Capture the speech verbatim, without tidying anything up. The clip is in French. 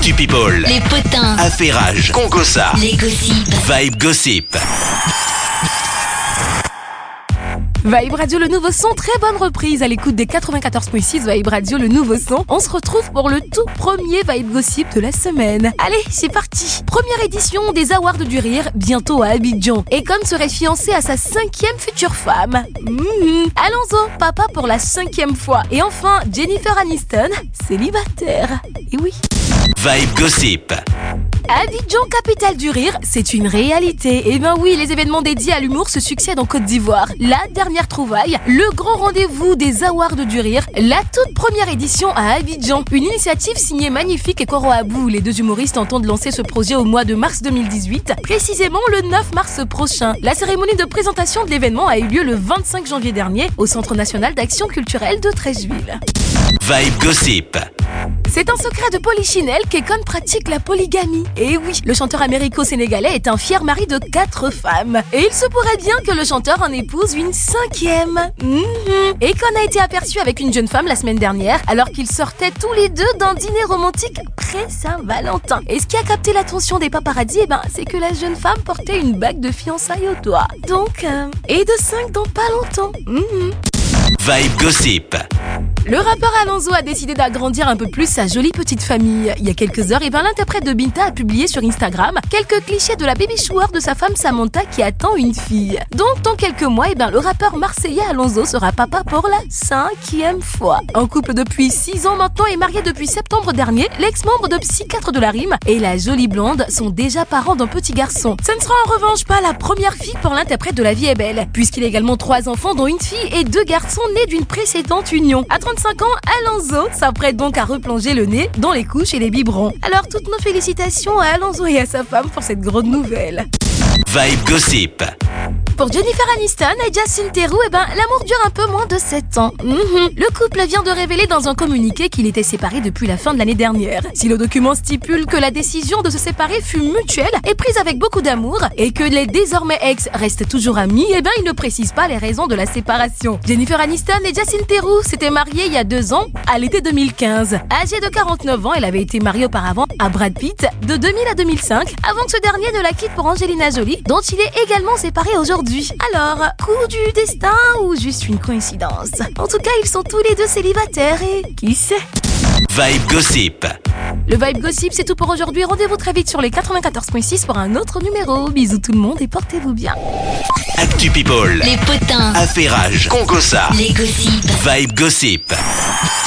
Actu People, les potins, affairage, congossa, les gossips, Vibe Gossip. Vibe Radio, le nouveau son, très bonne reprise à l'écoute des quatre-vingt-quatorze virgule six Vibe Radio, le nouveau son. On se retrouve pour le tout premier Vibe Gossip de la semaine. Allez, c'est parti. Première édition des Awards du Rire, bientôt à Abidjan. Akon serait fiancé à sa cinquième future femme. Mmh. Alonso, papa pour la cinquième fois. Et enfin, Jennifer Aniston, célibataire. Et oui. Vibe Gossip. Abidjan, capitale du rire, c'est une réalité. Eh ben oui, les événements dédiés à l'humour se succèdent en Côte d'Ivoire. La dernière trouvaille, le grand rendez-vous des Awards du Rire, la toute première édition à Abidjan. Une initiative signée Magnifique et Koro Abou. Les deux humoristes entendent lancer ce projet au mois de mars deux mille dix-huit, précisément le neuf mars prochain. La cérémonie de présentation de l'événement a eu lieu le vingt-cinq janvier dernier au Centre national d'action culturelle de Treichville. Vibe Gossip. C'est un secret de Polichinelle qu'Akon pratique la polygamie. Et oui, le chanteur américo-sénégalais est un fier mari de quatre femmes. Et il se pourrait bien que le chanteur en épouse une cinquième. Mmh. Akon a été aperçu avec une jeune femme la semaine dernière, alors qu'ils sortaient tous les deux d'un dîner romantique pré-Saint-Valentin. Et ce qui a capté l'attention des paparazzis, eh ben, c'est que la jeune femme portait une bague de fiançailles au doigt. Donc, euh, et de cinq dans pas longtemps. Mmh. Vibe Gossip. Le rappeur Alonso a décidé d'agrandir un peu plus sa jolie petite famille. Il y a quelques heures, et ben, l'interprète de Binta a publié sur Instagram quelques clichés de la baby shower de sa femme Samantha qui attend une fille. Donc, dans quelques mois, et ben, le rappeur marseillais Alonso sera papa pour la cinquième fois. En couple depuis six ans maintenant et marié depuis septembre dernier, l'ex-membre de Psychiatre de la Rime et la jolie blonde sont déjà parents d'un petit garçon. Ce ne sera en revanche pas la première fille pour l'interprète de La Vie est belle, puisqu'il a également trois enfants dont une fille et deux garçons nés d'une précédente union. À trente-cinq ans, Alonso s'apprête donc à replonger le nez dans les couches et les biberons. Alors toutes nos félicitations à Alonso et à sa femme pour cette grande nouvelle. Vibe Gossip. Pour Jennifer Aniston et Justin Theroux, eh ben, l'amour dure un peu moins de sept ans. Mmh. Le couple vient de révéler dans un communiqué qu'il était séparé depuis la fin de l'année dernière. Si le document stipule que la décision de se séparer fut mutuelle et prise avec beaucoup d'amour et que les désormais ex restent toujours amis, eh ben, il ne précise pas les raisons de la séparation. Jennifer Aniston et Justin Theroux s'étaient mariés il y a deux ans, à l'été deux mille quinze. Âgée de quarante-neuf ans, elle avait été mariée auparavant à Brad Pitt de deux mille à deux mille cinq, avant que ce dernier ne la quitte pour Angelina Jolie, dont il est également séparé aujourd'hui. Alors, coup du destin ou juste une coïncidence? En tout cas, ils sont tous les deux célibataires et qui sait? Vibe Gossip. Le Vibe Gossip, c'est tout pour aujourd'hui. Rendez-vous très vite sur les quatre-vingt-quatorze virgule six pour un autre numéro. Bisous tout le monde et portez-vous bien. Actu People, les potins, affairage, congossa, les gossips. Vibe Gossip.